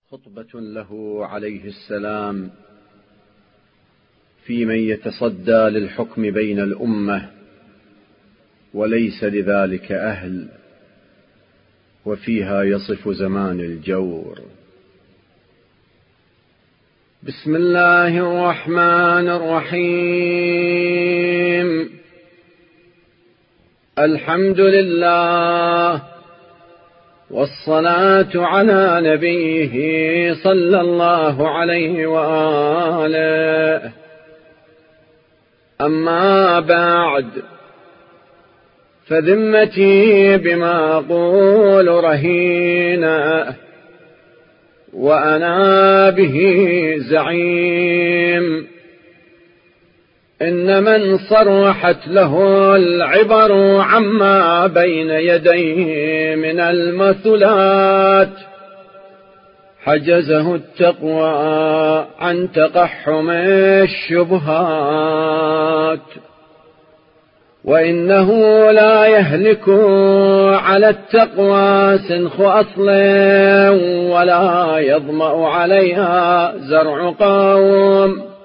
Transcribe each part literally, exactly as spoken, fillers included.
خطبة له عليه السلام في من يتصدى للحكم بين الأمة وليس لذلك أهل، وفيها يصف زمان الجور. بسم الله الرحمن الرحيم. الحمد لله والصلاة على نبيه صلى الله عليه وآله. أما بعد، فذمتي بما أقول رهينة، وأنا به زعيم. إن من صرحت له العبر عما بين يديه من المثلات حجزه التقوى عن تقحم الشبهات، وإنه لا يهلك على التقوى سنخ أصل ولا يظمأ عليها زرع قوم.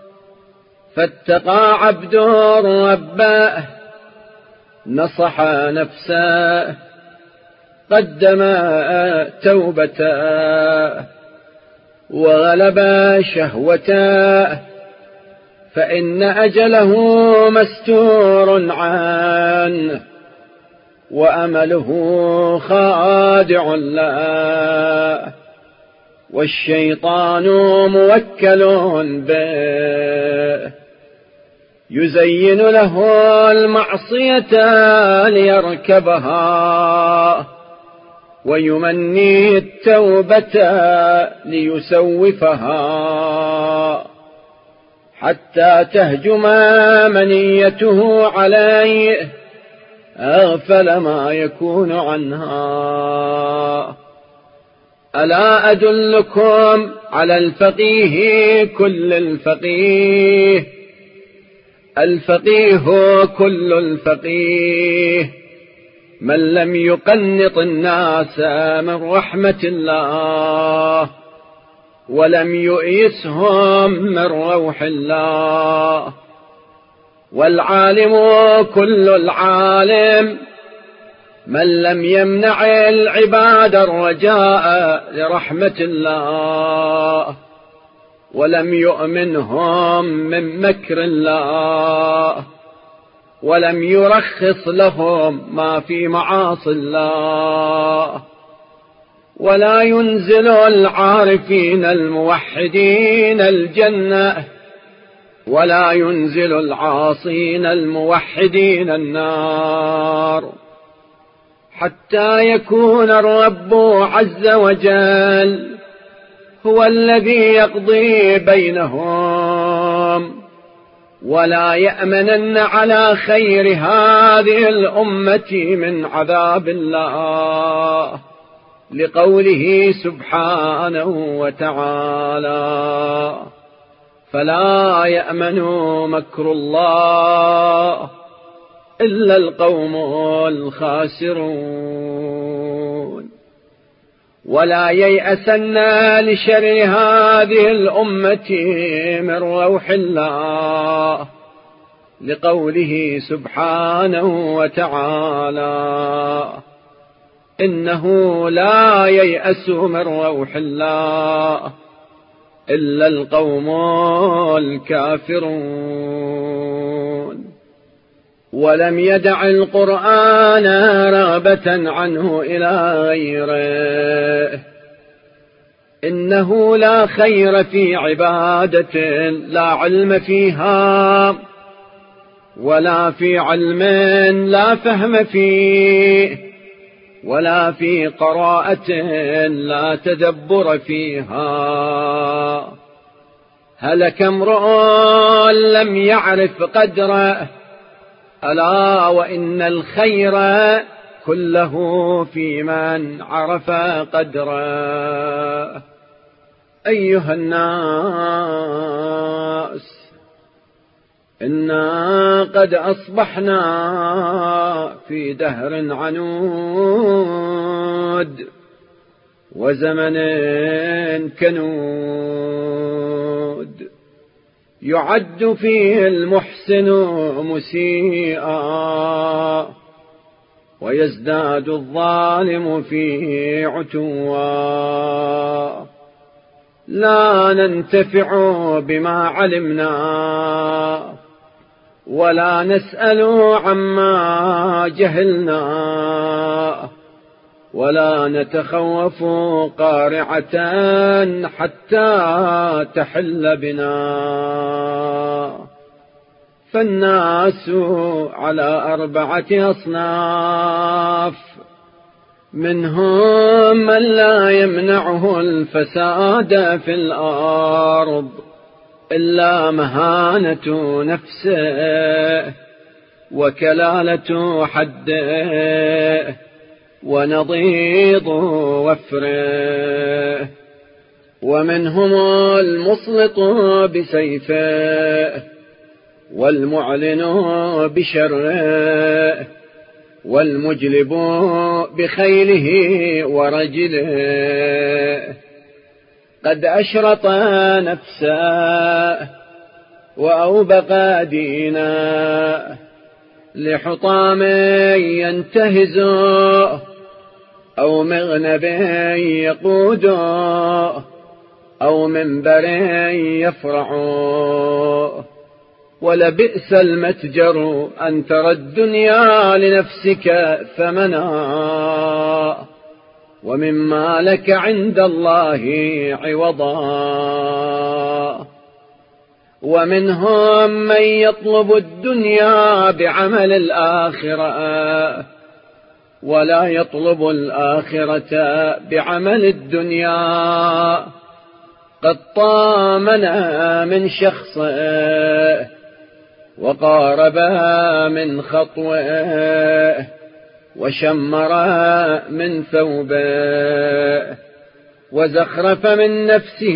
فاتقى عبد ربه، نصح نفسه، قدم توبته، وغلب شهوته، فإن أجله مستور عنه، وأمله خادع له، والشيطان موكل به، يزين له المعصية ليركبها، ويمني التوبة ليسوفها، حتى تهجم منيته عليه أغفل ما يكون عنها. ألا أدلكم على الفقيه كل الفقيه؟ الفقيه كل الفقيه من لم يقنط الناس من رحمة الله، ولم يؤيسهم من روح الله. والعالم كل العالم من لم يمنع العباد الرجاء لرحمة الله، ولم يؤمنهم من مكر الله، ولم يرخص لهم ما في معاصي الله. ولا ينزل العارفين الموحدين الجنة، ولا ينزل العاصين الموحدين النار، حتى يكون الرب عز وجل هو الذي يقضي بينهم. ولا يأمنن على خير هذه الأمة من عذاب الله، لقوله سبحانه وتعالى: فلا يأمن مكر الله إلا القوم الخاسرون. ولا ييأسن لشر هذه الأمة من روح الله، لقوله سبحانه وتعالى: إنه لا ييأس من روح الله إلا القوم الكافرون. ولم يدع القرآن رغبة عنه إلى غيره. إنه لا خير في عبادة لا علم فيها، ولا في علم لا فهم فيه، ولا في قراءة لا تدبر فيها. هلك امرؤ لم يعرف قدره، ألا وإن الخير كله في من عرف قدره. أيها الناس، إنا قد أصبحنا في دهر عنود، وزمن كنود، يعد فيه المحسن مسيئا ويزداد الظالم فيه عتوا. لا ننتفع بما علمنا ولا نسأل عما جهلنا، ولا نتخوف قارعة حتى تحل بنا. فالناس على أربعة أصناف: منهم من لا يمنعه الفساد في الأرض إلا مهانة نفسه وكلالة حده ونضيض وفره، ومنهم المسلط بسيفه والمعلن بشره والمجلب بخيله ورجله. قد أشرط نفسه وأوبق دينه لحطام ينتهز أو مغنب يقود أو منبر يفرع. ولبئس المتجر أن ترى الدنيا لنفسك ثمنا ومما لك عند الله عوضا. ومنهم من يطلب الدنيا بعمل الآخرة ولا يطلب الآخرة بعمل الدنيا. قد طامن من شخصه وقارب من خطوه وشمر من ثوبه وزخرف من نفسه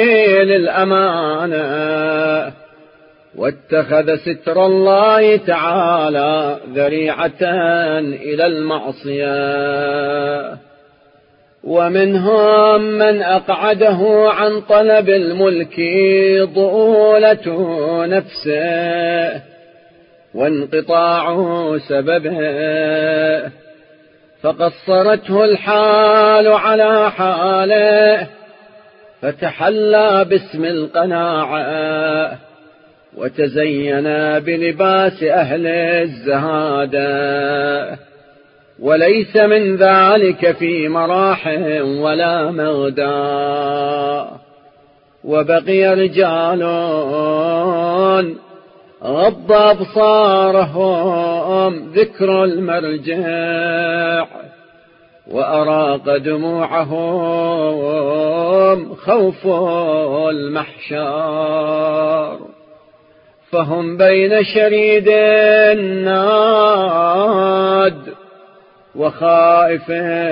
للأمانة واتخذ ستر الله تعالى ذريعة إلى المعصية. ومنهم من أقعده عن طلب الملك ضؤولة نفسه وانقطاع سببه، فقصرته الحال على حاله فتحلى باسم القناعة وتزين بلباس أهل الزهادة، وليس من ذلك في مراح ولا مغدى. وبقي رجال غض أبصارهم ذكر المرجع وأراق دموعهم خوف المحشر، فهم بين شريد ناد وخائف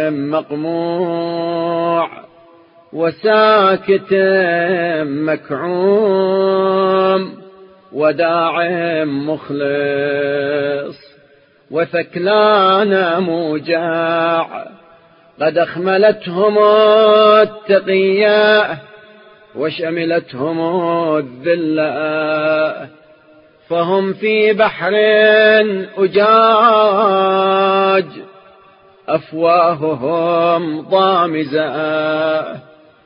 مقموع وساكت مكعوم وداع مخلص وثكلان موجع. قد أخملتهم التقية وشملتهم الذلة، فهم في بحر أجاج أفواههم ضامزة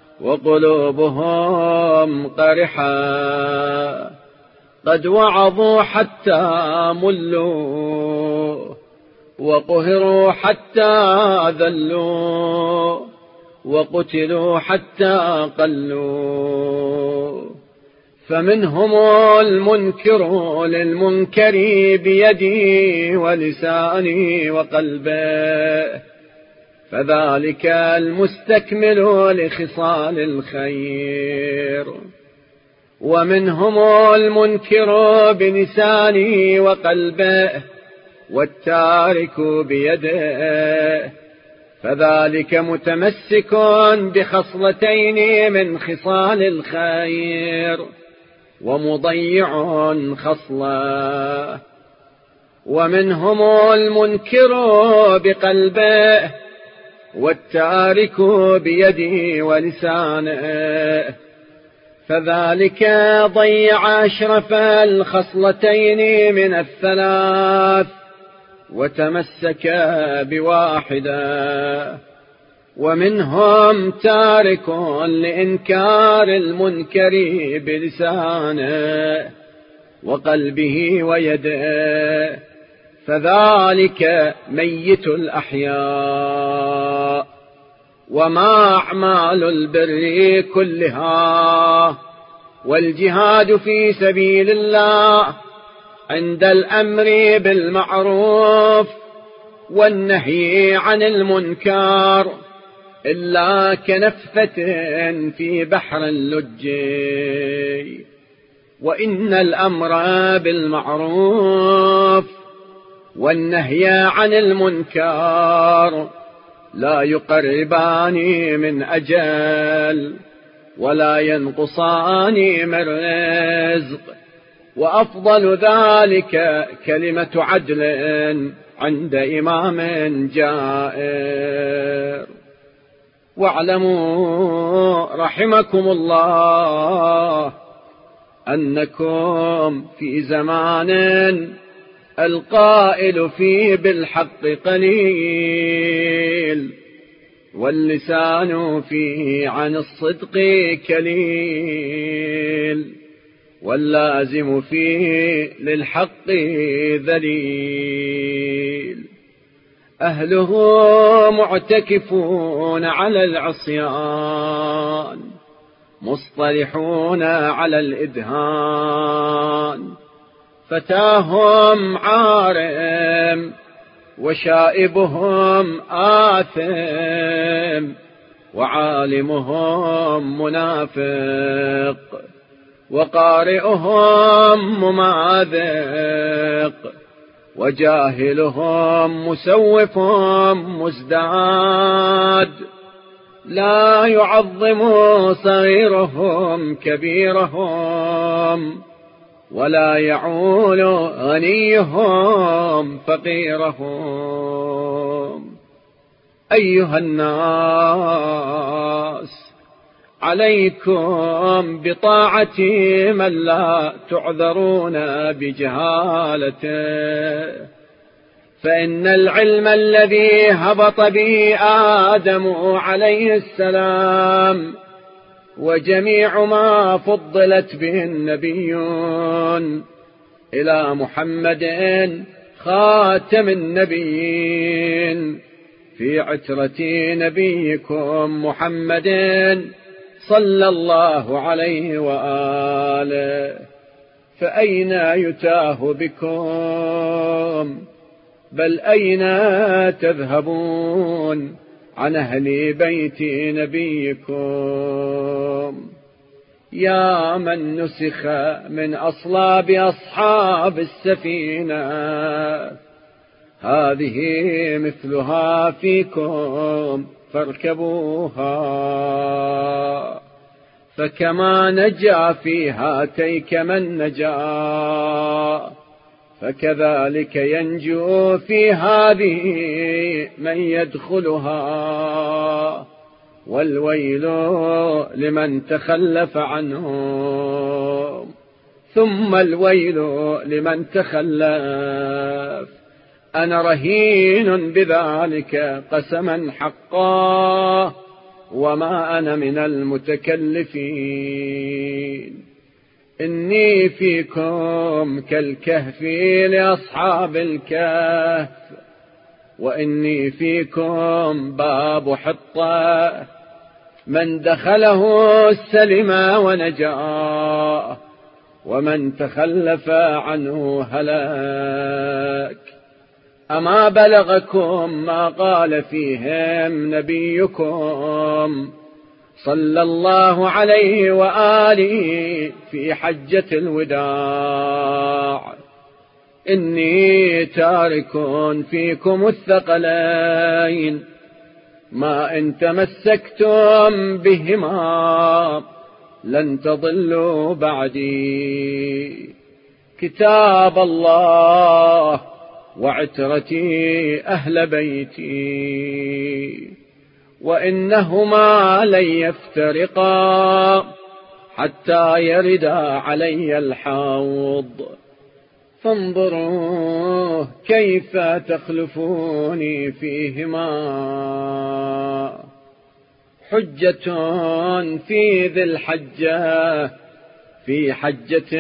وقلوبهم قرحة. قد وعظوا حتى ملوا وقهروا حتى ذلوا وقتلوا حتى قلوا. فمنهم المنكر للمنكر بيدي ولساني وقلبه، فذلك المستكمل لخصال الخير. ومنهم المنكر بلسانه وقلبه والتارك بيده، فذلك متمسك بخصلتين من خصال الخير ومضيع خصلة. ومنهم المنكر بقلبه والتارك بيده ولسانه، فذلك ضيع أشرف الخصلتين من الثلاث وتمسك بواحدة. ومنهم تارك لإنكار المنكر بلسانه وقلبه ويده، فذلك ميت الأحياء. وما أعمال البر كلها والجهاد في سبيل الله عند الأمر بالمعروف والنهي عن المنكر إلا كنفثة في بحر اللج. وإن الأمر بالمعروف والنهي عن المنكر لا يقربان من أجل ولا ينقصان من رزق، وأفضل ذلك كلمة عدل عند إمام جائر. واعلموا رحمكم الله أنكم في زمان القائل فيه بالحق قليل واللسان فيه عن الصدق كليل واللازم فيه للحق ذليل. أهله معتكفون على العصيان مصطلحون على الإدهان، فتاهم عارم وشائبهم آثم وعالمهم منافق وقارئهم مماذق وجاهلهم مسوف مزداد، لا يعظم صغيرهم كبيرهم ولا يعول غنيهم فقيرهم. أيها الناس، عليكم بطاعة من لا تعذرون بجهالته، فإن العلم الذي هبط به آدم عليه السلام وجميع ما فضلت به النبيون إلى محمد خاتم النبيين في عترة نبيكم محمد صلى الله عليه وآله، فأين يتاه بكم؟ بل أين تذهبون عن أهل بيت نبيكم؟ يا من نسخ من أصلاب أصحاب السفينة، هذه مثلها فيكم فاركبوها، فكما نجا في هاتيك من نجا فكذلك ينجو في هذه من يدخلها، والويل لمن تخلف عنهم ثم الويل لمن تخلف. أنا رهين بذلك قسما حقا وما أنا من المتكلفين. إني فيكم كالكهف لأصحاب الكهف، وإني فيكم باب حطة من دخله سلم ونجا ومن تخلف عنه هلاك. أما بلغكم ما قال فيهم نبيكم صلى الله عليه وآله في حجة الوداع: إني تارك فيكم الثقلين ما إن تمسكتم بهما لن تضلوا بعدي، كتاب الله وعترتي أهل بيتي. وإنهما لن يفترقا حتى يردا علي الحوض، فانظروا كيف تخلفوني فيهما. حجة في ذي الحجة في حجة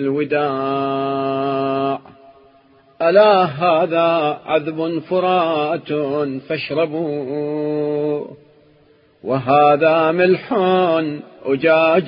الوداع. ألا هذا عذب فرات فاشربوا، وهذا ملح أجاج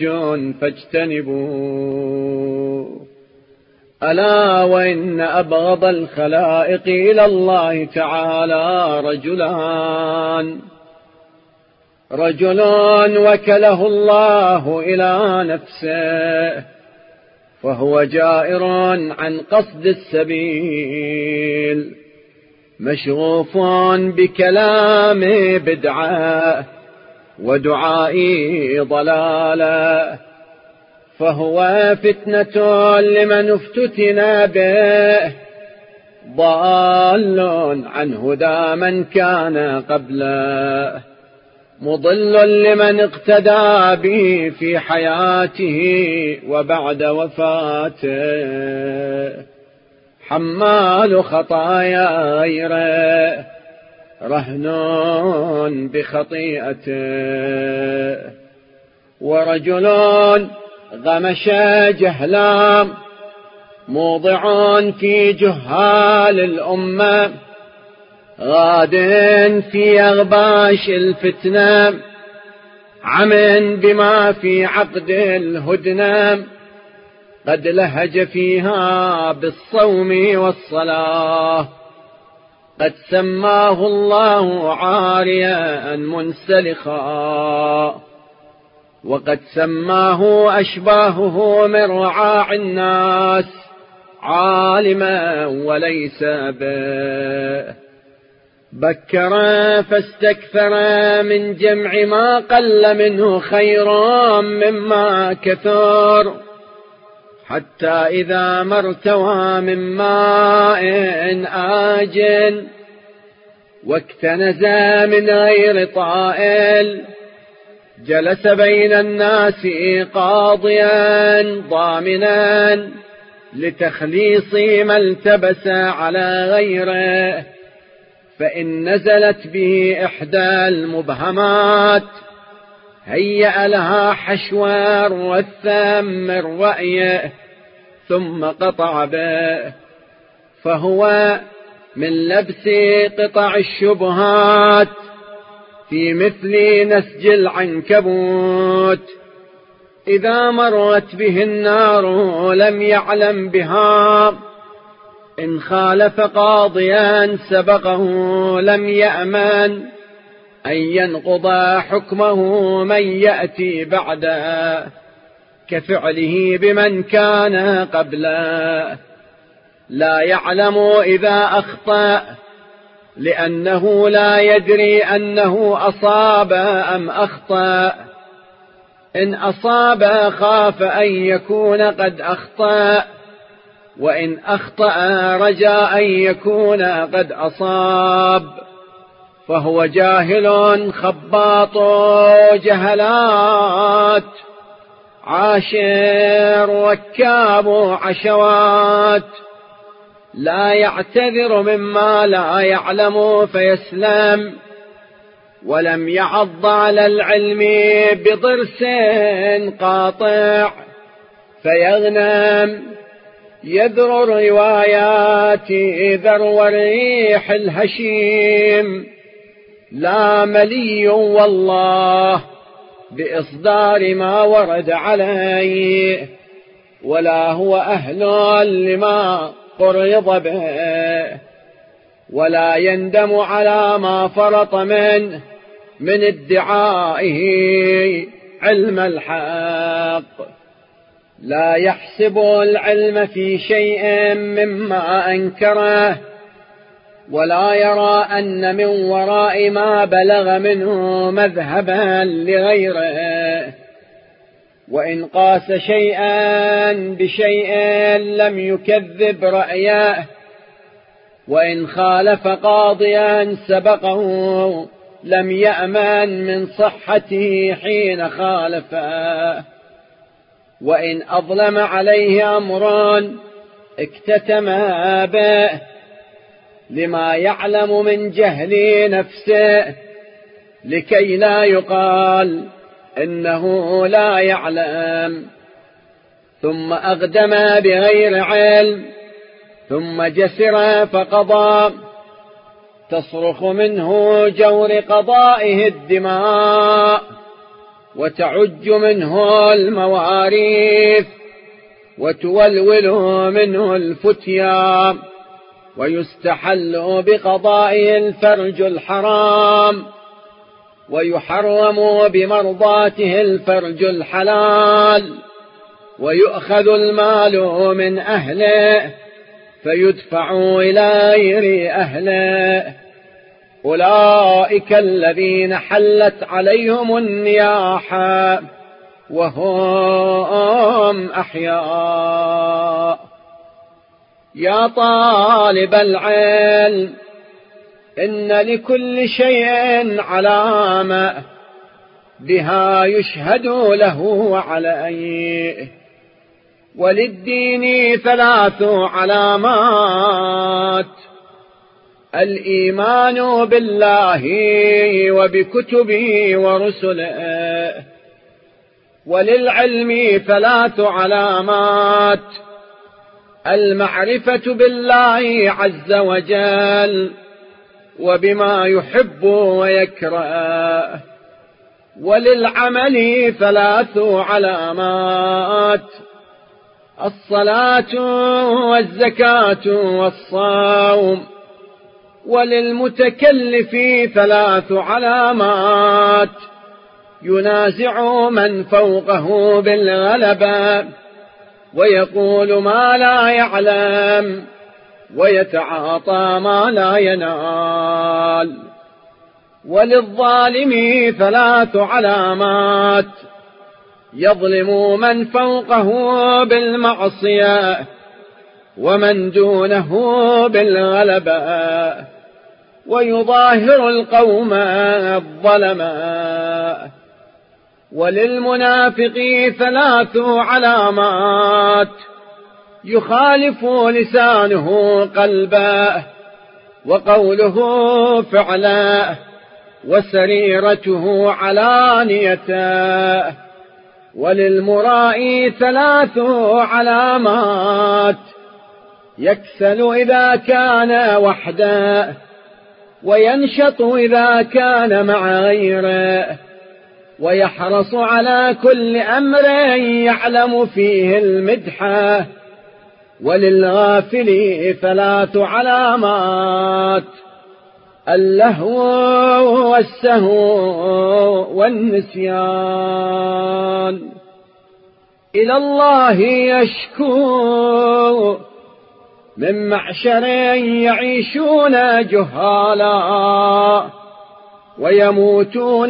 فاجتنبوا. ألا وإن أبغض الخلائق إلى الله تعالى رجلان: رجل وكله الله إلى نفسه فهو جائر عن قصد السبيل، مشغوف بكلام بدعة ودعاء ضلالة، فهو فتنة لمن افتتن به، ضال عن هدى من كان قبله، مضل لمن اقتدى به في حياته وبعد وفاته، حمال خطايا غيره، رهن بخطيئته. ورجل غمش جهلا موضع في جهال الأمة، غاد في أغباش الفتنة، عمن بما في عقد الهدنة، قد لهج فيها بالصوم والصلاة، قد سماه الله عاريا منسلخا، وقد سماه أشباهه من رعاع الناس عالما وليس به، بكر فاستكثر من جمع ما قل منه خيرا مما كثر، حتى إذا ما ارتوى من ماء آجن واكتنز من غير طائل، جلس بين الناس قاضيا ضامنا لتخليص ما التبس على غيره، فإن نزلت به إحدى المبهمات هيأ لها حشوار والثام من رأيه ثم قطع به، فهو من لبس قطع الشبهات في مثل نسج العنكبوت، إذا مرت به النار لم يعلم بها، إن خالف قاضيا سبقه لم يأمن أن ينقض حكمه من يأتي بعده، كفعله بمن كان قبله، لا يعلم إذا أخطأ لأنه لا يدري أنه أصاب أم أخطأ، إن أصاب خاف أن يكون قد أخطأ، وإن أخطأ رجاء أن يكون قد أصاب، فهو جاهل خباط جهلات، عاشر وكاب عشوات، لا يعتذر مما لا يعلم فيسلم، ولم يعض على العلم بضرس قاطع فيغنم، يذر الروايات ذرو ريح الهشيم، لا ملي والله بإصدار ما ورد عليه، ولا هو أهل لما قرض به، ولا يندم على ما فرط منه من ادعائه علم الحق، لا يحسب العلم في شيء مما أنكره، ولا يرى أن من وراء ما بلغ منه مذهبا لغيره، وإن قاس شيئا بشيء لم يكذب رأيه، وإن خالف قاضيا سبقه لم يأمن من صحته حين خالفه، وإن أظلم عليه أمر اكتتم به لما يعلم من جهل نفسه، لكي لا يقال إنه لا يعلم، ثم أقدم بغير علم، ثم جسر فقضى، تصرخ منه جور قضائه الدماء، وتعج منه المواريث، وتولول منه الفتيا، ويستحل بقضائه الفرج الحرام، ويحرم بمرضاته الفرج الحلال، ويؤخذ المال من أهله فيدفع إلى غير أهله. أولئك الذين حلت عليهم النياحة وهم أحياء. يا طالب العلم، إن لكل شيء علامة بها يشهد له وعليه، وللدين ثلاث علامات: الإيمان بالله وبكتبه ورسله. وللعلم ثلاث علامات: المعرفة بالله عز وجل وبما يحب ويكره. وللعمل ثلاث علامات: الصلاة والزكاة والصوم. وللمتكلف ثلاث علامات: ينازع من فوقه بالغلبة، ويقول ما لا يعلم، ويتعاطى ما لا ينال. وللظالم ثلاث علامات: يظلم من فوقه بالمعصية، ومن دونه بالغلبة، ويظاهر القوم الظلماء. وللمنافق ثلاث علامات: يخالف لسانه قلبه، وقوله فعله، وسريرته علانيته. وللمرائي ثلاث علامات: يكسل إذا كان وحده، وينشط إذا كان مع غيره، ويحرص على كل أمر يعلم فيه المدحة. وللغافل ثلاث علامات: اللهو والسهو والنسيان. إلى الله يشكو من معشر يعيشون جهالا، ويموتون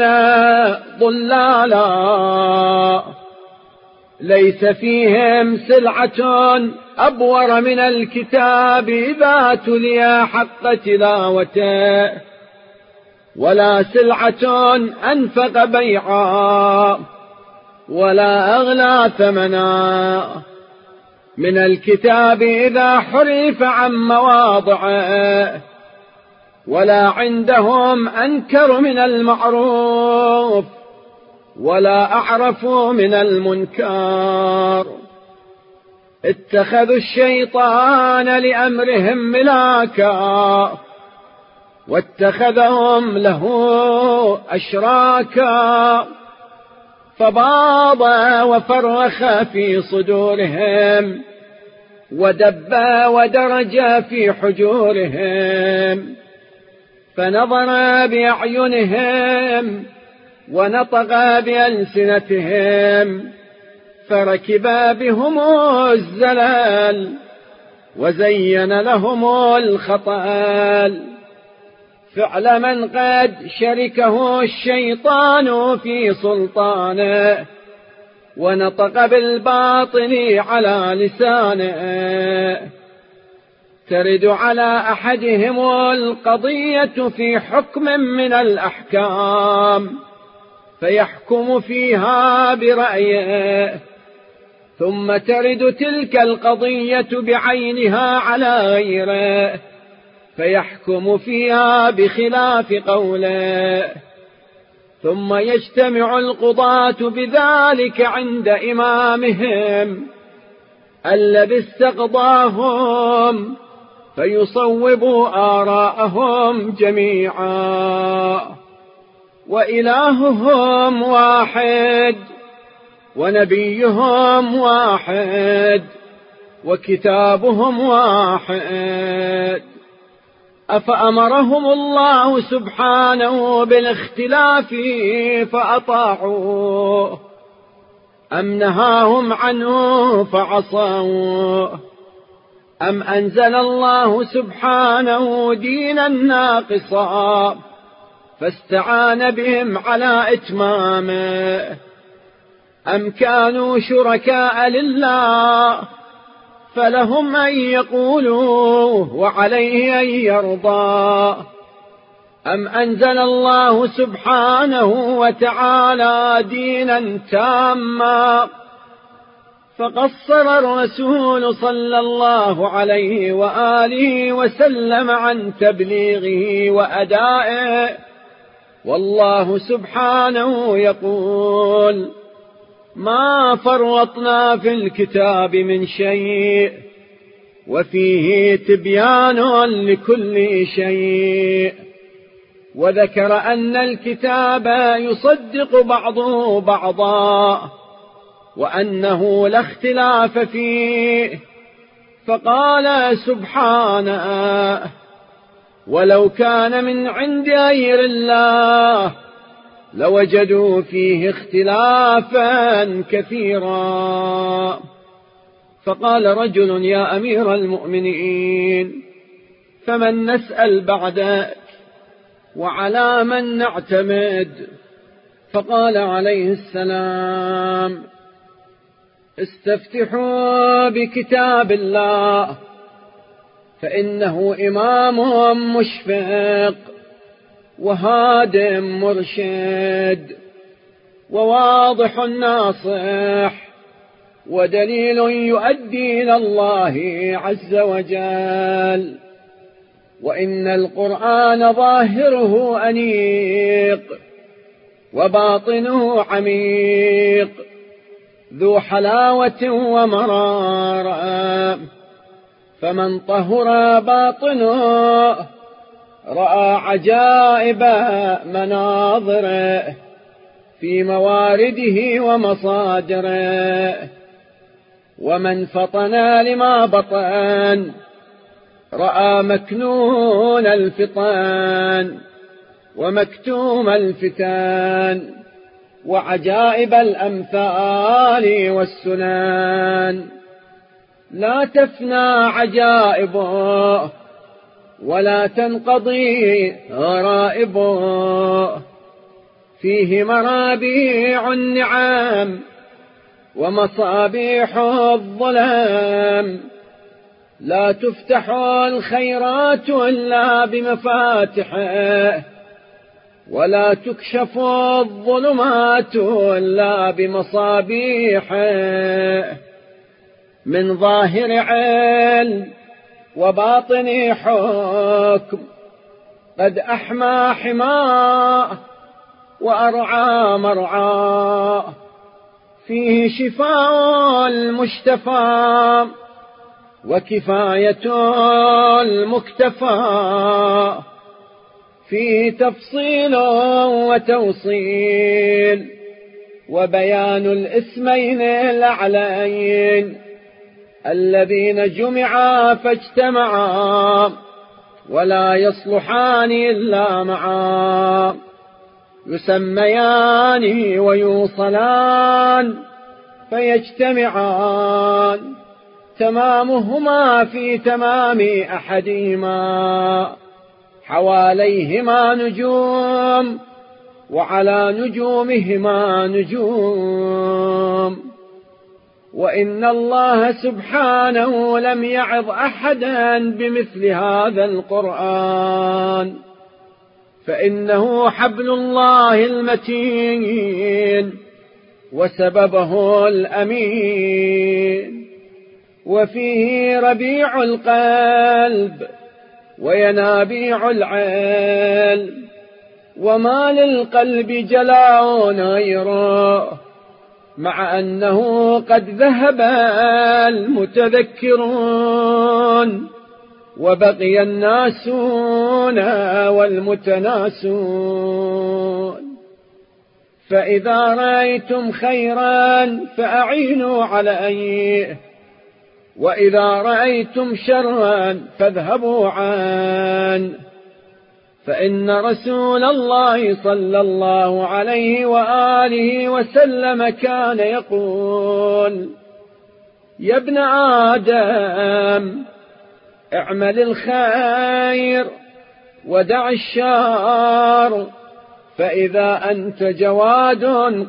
ضلالا، ليس فيهم سلعة أبور من الكتاب إذا تلي حق تلاوته، ولا سلعة أنفق بيعا، ولا أغلى ثمنا من الكتاب إذا حرف عن مواضعه، ولا عندهم أنكر من المعروف، ولا أعرف من المنكر. اتخذوا الشيطان لأمرهم ملاكا، واتخذهم له أشراكا، فباض وفرخ في صدورهم، ودب ودرج في حجورهم، فنظر بأعينهم، ونطق بألسنتهم، فركب بهم الزلال، وزين لهم الخطأ، فعل من قد شركه الشيطان في سلطانه، ونطق بالباطل على لسانه، ترد على أحدهم القضية في حكم من الأحكام فيحكم فيها برأيه، ثم ترد تلك القضية بعينها على غيره فيحكم فيها بخلاف قوله، ثم يجتمع القضاة بذلك عند إمامهم الذي استقضاهم فيصوبوا آراءهم جميعا، وإلههم واحد ونبيهم واحد وكتابهم واحد. أفأمرهم الله سبحانه بالاختلاف فأطاعوه أم نهاهم عنه فعصوه؟ أم أنزل الله سبحانه دينا ناقصا فاستعان بهم على إتمامه؟ أم كانوا شركاء لله فلهم أن يقولوا وعليه أن يرضى؟ أم أنزل الله سبحانه وتعالى دينا تاما فقصر الرسول صلى الله عليه وآله وسلم عن تبليغه وأدائه؟ والله سبحانه يقول: ما فرطنا في الكتاب من شيء وفيه تبيان لكل شيء. وذكر أن الكتاب يصدق بعضه بعضا وأنه لا اختلاف فيه، فقال سبحانه: ولو كان من عند غير الله لوجدوا فيه اختلافا كثيرا. فقال رجل: يا أمير المؤمنين، فمن نسأل بعدك وعلى من نعتمد؟ فقال عليه السلام: استفتحوا بكتاب الله فإنه إمام مشفق وهاد مرشد وواضح ناصح ودليل يؤدي إلى الله عز وجل، وإن القرآن ظاهره أنيق وباطنه عميق ذو حلاوة ومرارة، فمن طهر باطنه رأى عجائب مناظره في موارده ومصادره، ومن فطن لما بطن رأى مكنون الفطان ومكتوم الفتان وعجائب الأمثال والسنان. لا تفنى عجائبه ولا تنقضي غرائبه، فيه مرابيع النعم ومصابيح الظلام، لا تفتح الخيرات إلا بمفاتحه ولا تكشف الظلمات إلا بمصابيحه، من ظاهر علم وباطن حكم، قد أحمى حماه وأرعى مرعاه، فيه شفاء المشتفى وكفاية المكتفى، فيه تفصيل وتوصيل وبيان الاسمين الأعلين الذين جمعا فاجتمعا ولا يصلحان إلا معا، يسميان ويوصلان فيجتمعان، تمامهما في تمام أحدهما، حواليهما نجوم وعلى نجومهما نجوم، وإن الله سبحانه لم يعظ أحدا بمثل هذا القرآن، فإنه حبل الله المتين وسببه الأمين، وفيه ربيع القلب وينابيع العلم، وما للقلب جلاء غيره، مع أنه قد ذهب المتذكرون وبقي الناسون والمتناسون. فإذا رأيتم خيرا فأعينوا عليه، وإذا رأيتم شرا فاذهبوا عنه، فإن رسول الله صلى الله عليه وآله وسلم كان يقول: يا ابن آدم اعمل الخير ودع الشر، فإذا أنت جواد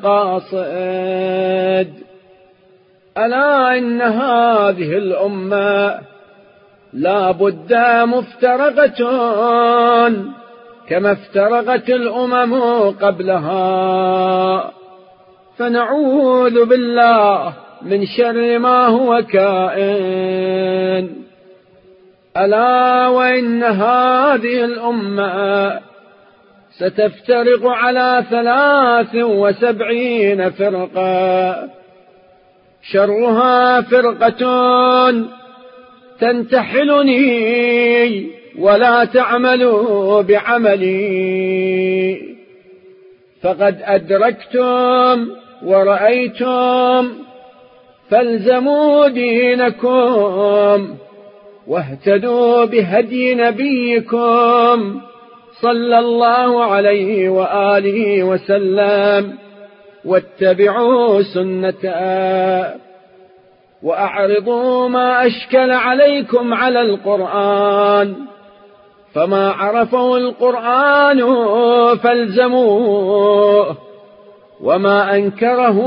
قاصد. ألا إن هذه الأمة لا بد مفترقة كما افترقت الأمم قبلها، فنعوذ بالله من شر ما هو كائن. ألا وإن هذه الأمة ستفترق على ثلاث وسبعين فرقة، شرها فرقة تنتحلني ولا تعملوا بعملي، فقد أدركتم ورأيتم، فالزموا دينكم واهتدوا بهدي نبيكم صلى الله عليه وآله وسلم، واتبعوا سنته، وأعرضوا ما أشكل عليكم على القرآن، فما عرفه القرآن فالزموه، وما أنكره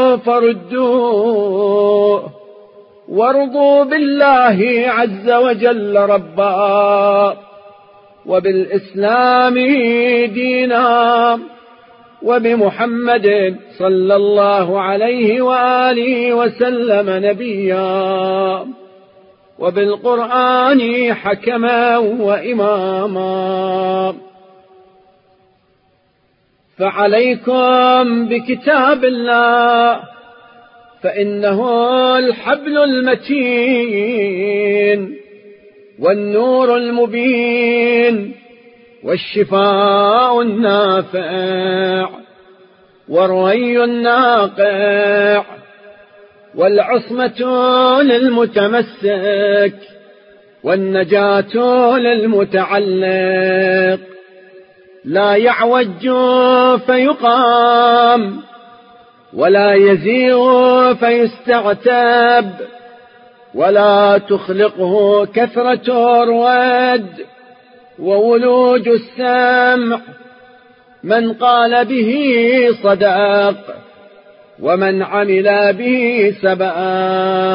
فردوه، وارضوا بالله عز وجل ربا، وبالإسلام دينا، وبمحمد صلى الله عليه وآله وسلم نبيا، وبالقرآن حكما وإماما. فعليكم بكتاب الله، فإنه الحبل المتين والنور المبين والشفاء النافع والري الناقع والعصمة للمتمسك والنجاة للمتعلق، لا يعوج فيقام ولا يزيغ فيستعتب، ولا تخلقه كثرة الرد وولوج السمع. من قال به صدق، ومن عمل به سبق.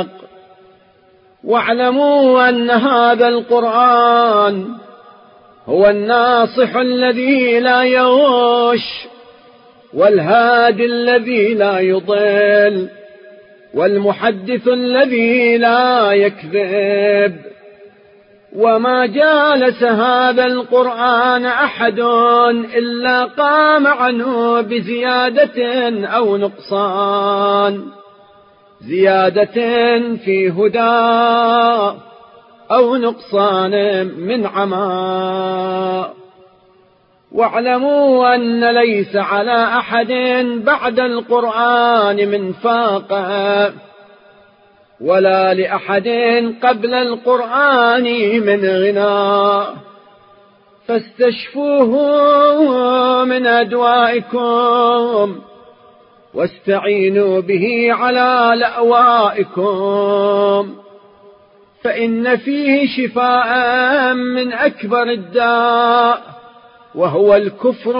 واعلموا أن هذا القرآن هو الناصح الذي لا يغش، والهادي الذي لا يضل، والمحدث الذي لا يكذب. وما جالس هذا القرآن أحد إلا قام عنه بزيادة أو نقصان، زيادة في هدى أو نقصان من عمى. واعلموا أن ليس على أحد بعد القرآن من فاقة، ولا لأحد قبل القرآن من غنى، فاستشفوه من أدوائكم، واستعينوا به على لأوائكم، فإن فيه شفاء من أكبر الداء، وهو الكفر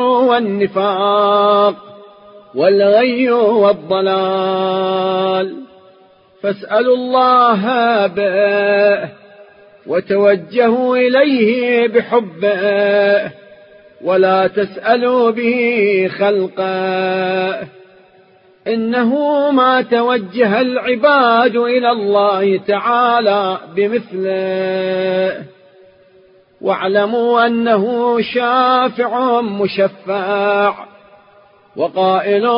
والنفاق والغي والضلال. فاسألوا الله به وتوجهوا إليه بحبه، ولا تسألوا به خلقه، إنه ما توجه العباد إلى الله تعالى بمثله. واعلموا أنه شافع مشفع وقائل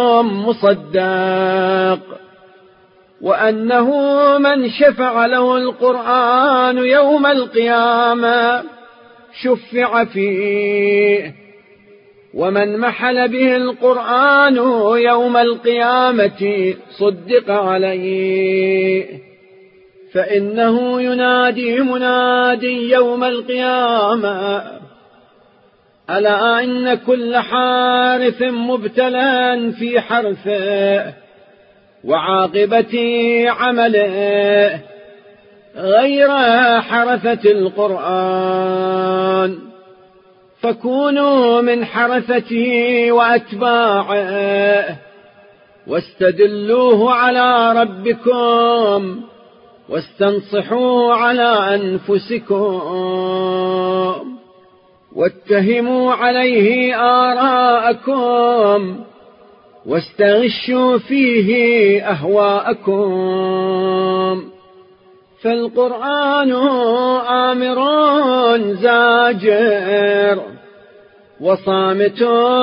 مصدق، وأنه من شفع له القرآن يوم القيامة شفع فيه، ومن محل به القرآن يوم القيامة صدق عليه، فإنه ينادي منادي يوم القيامة: ألا إن كل حارث مبتلى في حرثه وعاقبة عمله غير حرثة القرآن، فكونوا من حرثته وأتباعه، واستدلوه على ربكم، واستنصحوا على أنفسكم، واتهموا عليه آراءكم، واستغشوا فيه أهواءكم. فالقرآن آمر زاجر وصامت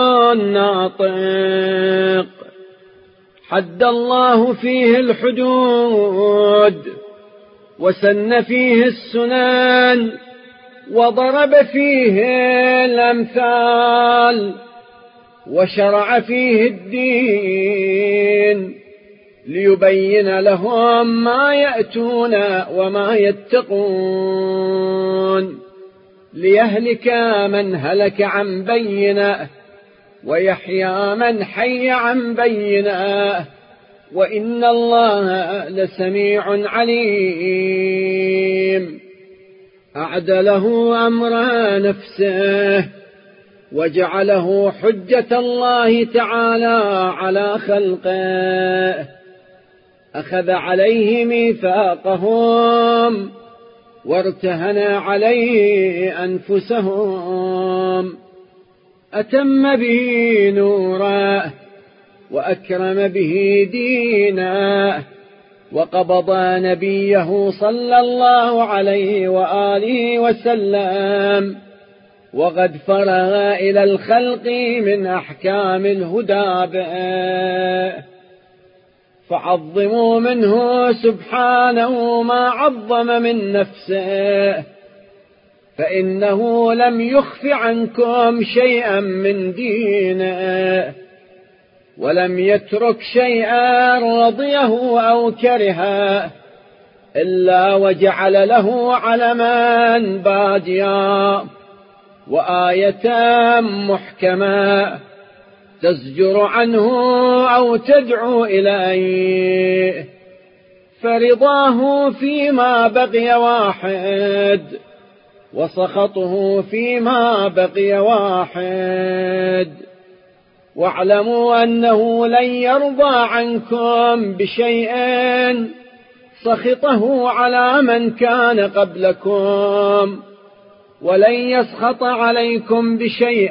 ناطق، حد الله فيه الحدود، وسن فيه السنن، وضرب فيه الأمثال، وشرع فيه الدين ليبين لهم ما يأتون وما يتقون، ليهلك من هلك عن بينه ويحيى من حي عن بينه، وإن الله لسميع عليم. أعدله أمر نفسه وجعله حجة الله تعالى على خلقه، أخذ عليه ميثاقهم وارتهن عليه أنفسهم، أتم به نوره وأكرم به دينه، وقبض نبيه صلى الله عليه وآله وسلم، وقد فرغ إلى الخلق من أحكام الهدى به، فعظموا منه سبحانه ما عظم من نفسه، فإنه لم يخف عنكم شيئا من دينه، ولم يترك شيئا رضيه أو كرهه، إلا وجعل له علما باديا وآية محكمة تزجر عنه أو تدعو إليه، فرضاه فيما بقي واحد، وسخطه فيما بقي واحد. واعلموا أنه لن يرضى عنكم بشيء سخطه على من كان قبلكم، ولن يسخط عليكم بشيء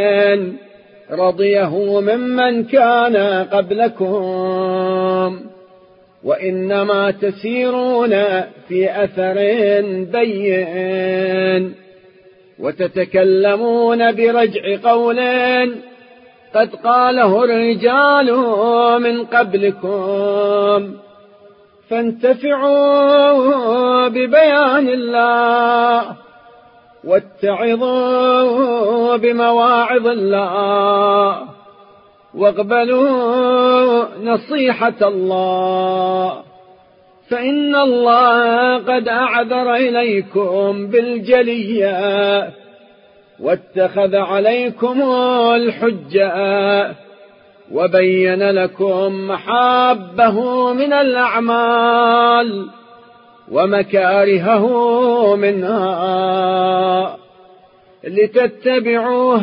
رضيه ممن كان قبلكم، وإنما تسيرون في أثر بين، وتتكلمون برجع قول قد قاله الرجال من قبلكم، فانتفعوا ببيان الله، واتعظوا بمواعظ الله، واقبلوا نصيحة الله، فإن الله قد أعذر إليكم بالجلية، واتخذ عليكم الحجة، وبين لكم محابه من الأعمال ومكارهه منها، لتتبعوا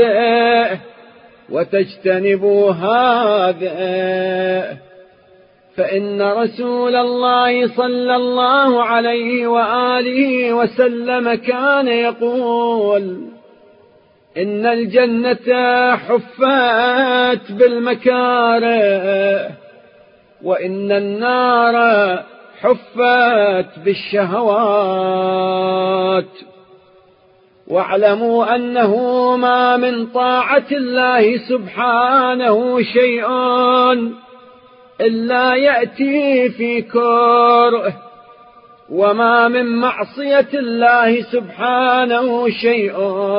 هذه وتجتنبوا هذه، فإن رسول الله صلى الله عليه وآله وسلم كان يقول: إن الجنة حفت بالمكاره، وإن النار حفت بالشهوات. واعلموا أنه ما من طاعة الله سبحانه شيء إلا يأتي في كره، وما من معصية الله سبحانه شيء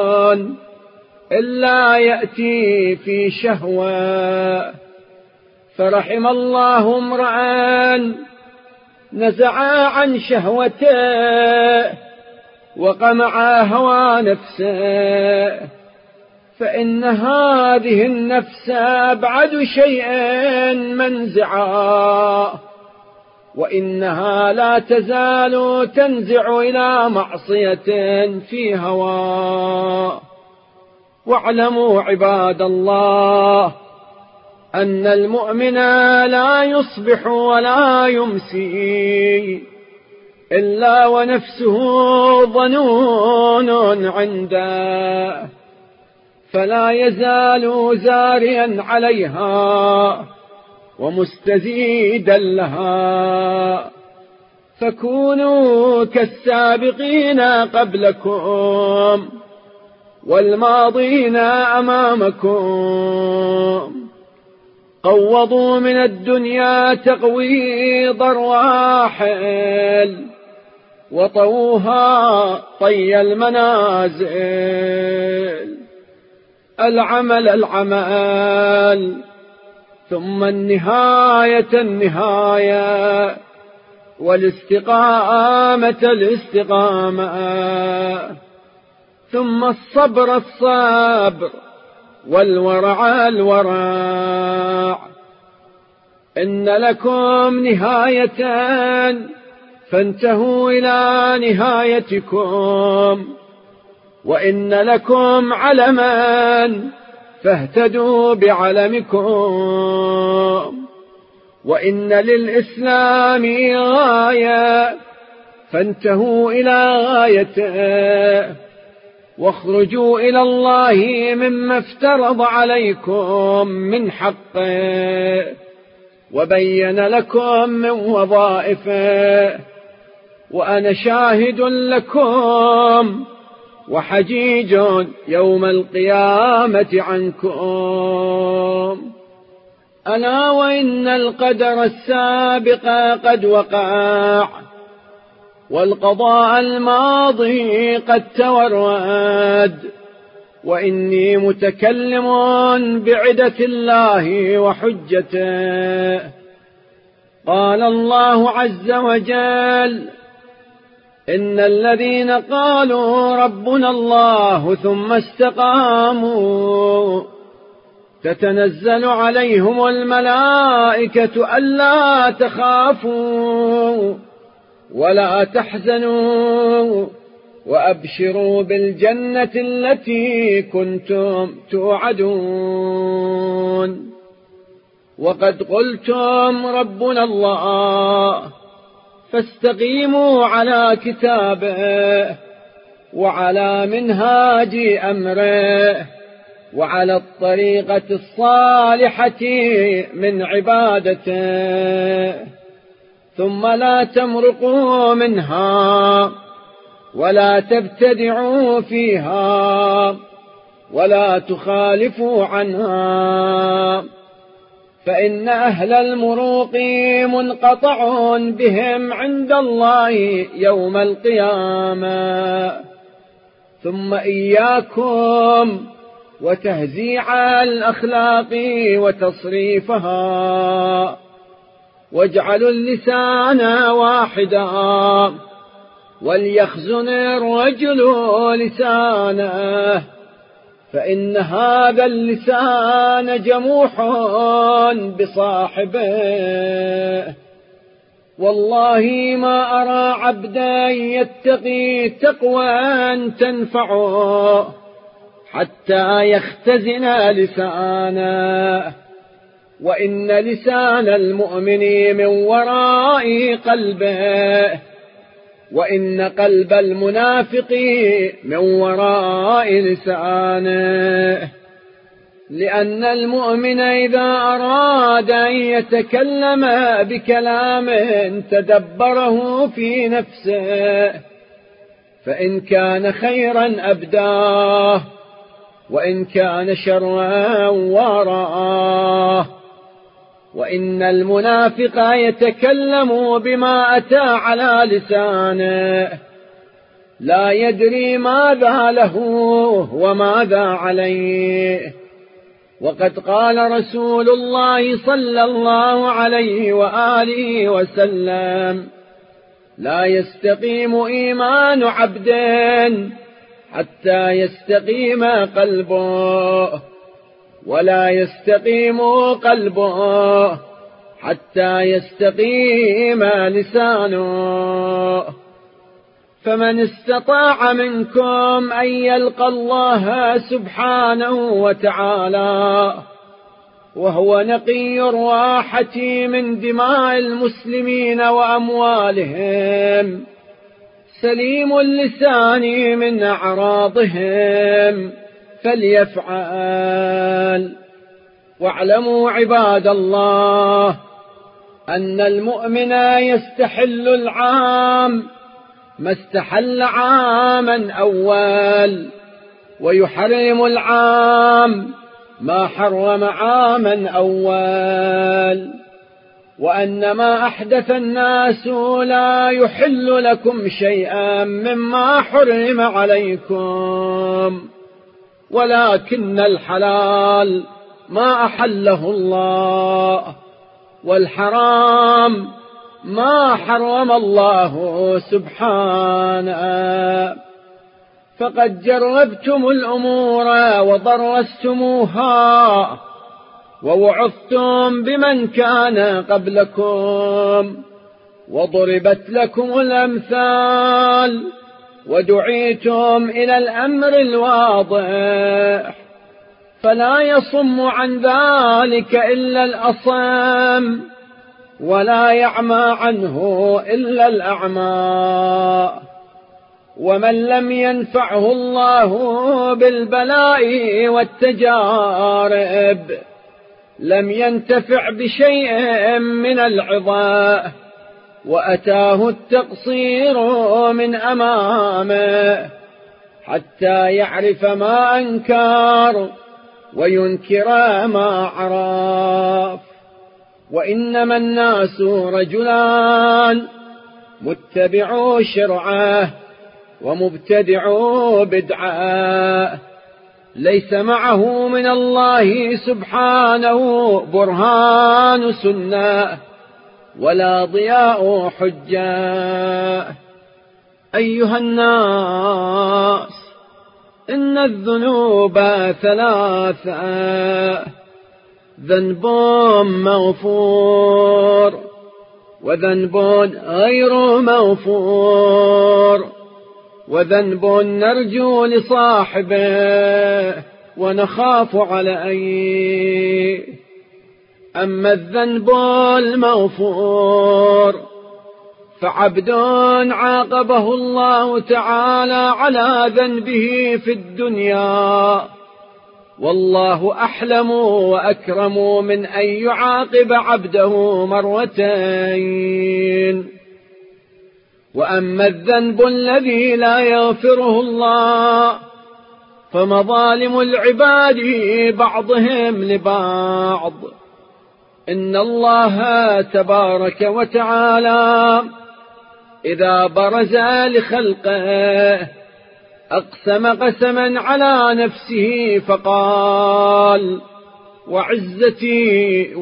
إلا يأتي في شهوة. فرحم الله امرأ نزع عن شهوته وقمع هوى نفسه، فإن هذه النفس أبعد شيء منزعا، وإنها لا تزال تنزع إلى معصية في هوى. واعلموا عباد الله أن المؤمن لا يصبح ولا يمسي إلا ونفسه ظنون عنده، فلا يزال زاريا عليها ومستزيدا لها. فكونوا كالسابقين قبلكم والماضين أمامكم، قوضوا من الدنيا تقويض الراحل، وطووها طي المنازل. العمل العمل، ثم النهاية النهاية، والاستقامة الاستقامة، ثم الصبر الصبر، والورع الورع. إن لكم نهاية فانتهوا إلى نهايتكم، وإن لكم علما فاهتدوا بعلمكم، وإن للإسلام غاية فانتهوا إلى غايته، واخرجوا إلى الله مما افترض عليكم من حقه وبين لكم من وظائفه. وأنا شاهد لكم وحجيج يوم القيامة عنكم. ألا وإن القدر السابق قد وقع، والقضاء الماضي قد تورد، وإني متكلم بعدة الله وحجته. قال الله عز وجل: إن الذين قالوا ربنا الله ثم استقاموا تتنزل عليهم الملائكة ألا تخافوا ولا تحزنوا وأبشروا بالجنة التي كنتم توعدون. وقد قلتم ربنا الله، فاستقيموا على كتابه وعلى منهاج أمره وعلى الطريقة الصالحة من عبادته، ثم لا تمرقوا منها ولا تبتدعوا فيها ولا تخالفوا عنها، فإن أهل المروق منقطع بهم عند الله يوم القيامة. ثم إياكم وتهزيع الأخلاق وتصريفها، واجعلوا اللسان واحدا، وليخزن الرجل لسانه، فإن هذا اللسان جموح بصاحبه. والله ما أرى عبدا يتقي تقوى تنفعه حتى يختزن لسانه، وإن لسان المؤمن من وراء قلبه، وإن قلب المنافق من وراء لسانه. لأن المؤمن إذا أراد أن يتكلم بكلام تدبره في نفسه، فإن كان خيرا أبداه، وإن كان شرا ورآه. وإن المنافق يتكلم بما أتى على لسانه، لا يدري ماذا له وماذا عليه. وقد قال رسول الله صلى الله عليه وآله وسلم: لا يستقيم إيمان عبد حتى يستقيم قلبه، ولا يستقيم قلبه حتى يستقيم لسانه. فمن استطاع منكم أن يلقى الله سبحانه وتعالى وهو نقي الراحة من دماء المسلمين وأموالهم، سليم اللسان من أعراضهم، فليفعل. واعلموا عباد الله أن المؤمن يستحل العام ما استحل عاما أول، ويحرم العام ما حرم عاما أول. وأن ما أحدث الناس لا يحل لكم شيئا مما حرم عليكم، ولكن الحلال ما أحله الله، والحرام ما حرم الله سبحانه. فقد جربتم الأمور وضرستموها، ووعظتم بمن كان قبلكم، وضربت لكم الأمثال، ودعيتم إلى الأمر الواضح، فلا يصم عن ذلك إلا الأصم، ولا يعمى عنه إلا الأعمى. ومن لم ينفعه الله بالبلاء والتجارب لم ينتفع بشيء من العظة، وأتاه التقصير من أمامه حتى يعرف ما أنكر وينكر ما عرف. وإنما الناس رجلان: متبعو شرعه ومبتدعو بدعه، ليس معه من الله سبحانه برهان سنة ولا ضياء حجة. أيها الناس، إن الذنوب ثلاثة: ذنب مغفور، وذنب غير مغفور، وذنب نرجو لصاحبه ونخاف عليه. أما الذنب المغفور فعبد عاقبه الله تعالى على ذنبه في الدنيا، والله أحلم وأكرم من أن يعاقب عبده مرتين. وأما الذنب الذي لا يغفره الله فمظالم العباد بعضهم لبعض. إن الله تبارك وتعالى إذا برز لخلقه أقسم قسما على نفسه فقال: وعزتي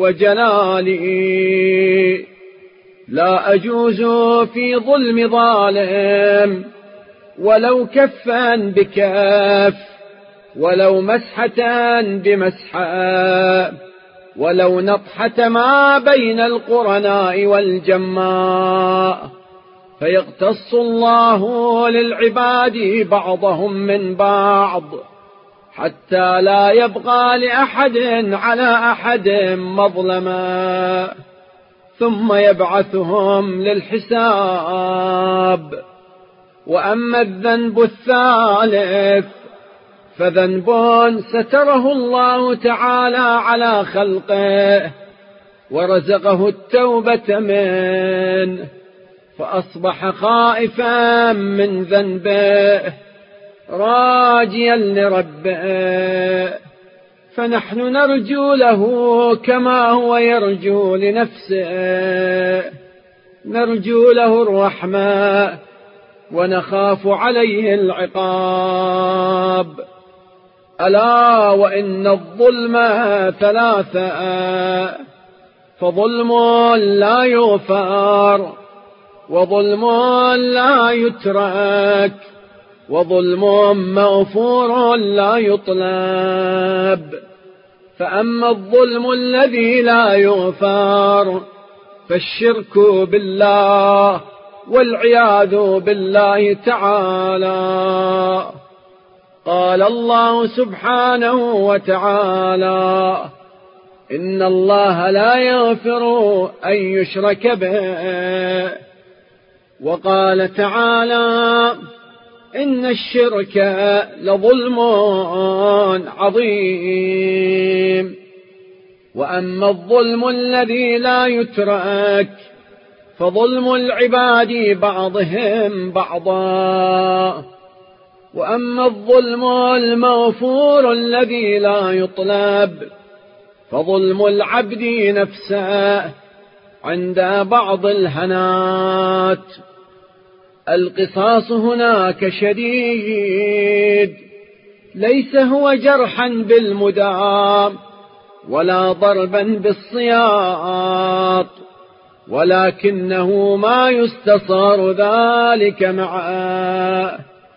وجلالي لا أجوز في ظلم ظالم، ولو كفا بكف، ولو مسحة بمسحة، ولو نطحة ما بين القرناء والجماء. فيقتص الله للعباد بعضهم من بعض حتى لا يبقى لأحد على أحد مظلما، ثم يبعثهم للحساب. وأما الذنب الثالث فذنب ستره الله تعالى على خلقه ورزقه التوبة منه، فأصبح خائفا من ذنبه راجيا لربه، فنحن نرجو له كما هو يرجو لنفسه، نرجو له الرحمة ونخاف عليه العقاب. ألا وإن الظلم ثلاثة، فظلم لا يغفر، وظلم لا يترك، وظلم مغفور لا يطلب. فأما الظلم الذي لا يغفر فالشرك بالله والعياذ بالله تعالى. قال الله سبحانه وتعالى: إن الله لا يغفر أن يشرك به. وقال تعالى: إن الشرك لظلم عظيم. وأما الظلم الذي لا يترك فظلم العباد بعضهم بعضا. وأما الظلم المغفور الذي لا يطلب فظلم العبد نفسه عند بعض الهنات. القصاص هناك شديد، ليس هو جرحا بالمدام ولا ضربا بالسياط، ولكنه ما يستصار ذلك معه.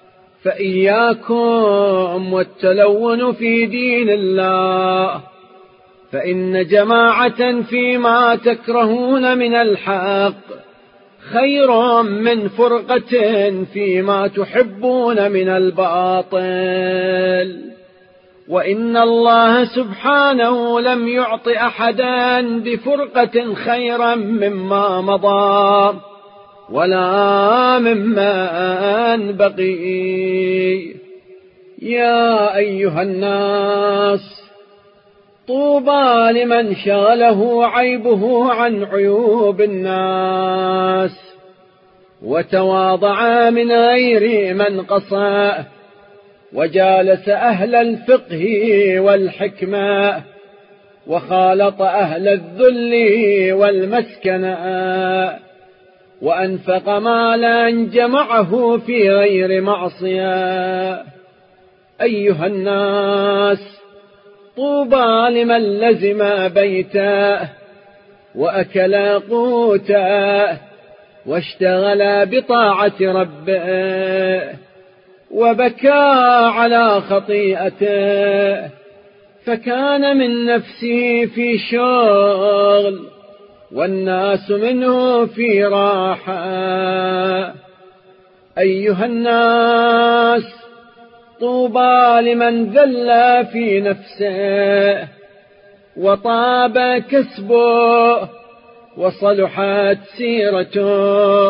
فإياكم والتلون في دين الله، فإن جماعة فيما تكرهون من الحق خير من فرقة فيما تحبون من الباطل. وإن الله سبحانه لم يعط أحدا بفرقة خيرا مما مضى ولا ممن بقي. يا أيها الناس، طوبى لمن شغله عيبه عن عيوب الناس، وتواضع من غير منقصة، وجالس أهل الفقه والحكمة، وخالط أهل الذل والمسكنة، وأنفق مالا جمعه في غير معصية. أيها الناس، طوبى لمن لزم بيته وأكل قوته واشتغل بطاعة ربه، وبكى على خطيئته، فكان من نفسه في شغل والناس منه في راحة. أيها الناس، طوبى لمن ذل في نفسه وطاب كسبه وصلحت سيرته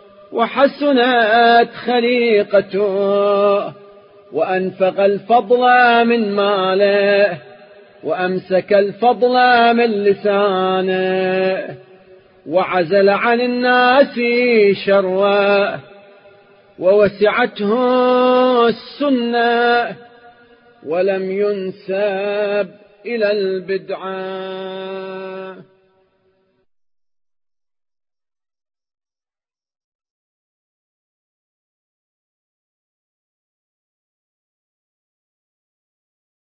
وحسنت خليقته، وأنفق الفضل من ماله وأمسك الفضل من لسانه، وعزل عن الناس شره، ووسعته السنة، ولم ينسب إلى البدعة.